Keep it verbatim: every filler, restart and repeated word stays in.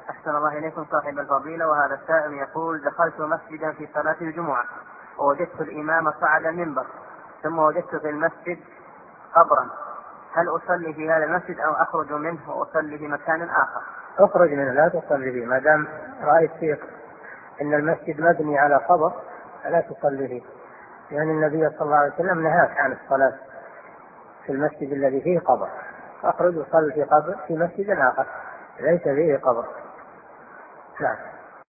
أحسن الله إليكم صاحب الفضيلة. وهذا السائل يقول: دخلت مسجدا في صلاة الجمعة ووجدت الإمام صعد المنبر ثم وجدت في المسجد قبرا، هل أصلي في هذا المسجد أو أخرج منه وأصلي في مكان آخر؟ اخرج منه، لا تصلي فيه ما دام رأيت فيه إن المسجد مبني على قبر فلا تصلي فيه، لأن النبي صلى الله عليه وسلم نهاك عن الصلاة في المسجد الذي فيه قبر. اخرج وصلي في قبر في مسجد آخر ليس فيه قبر. نعم.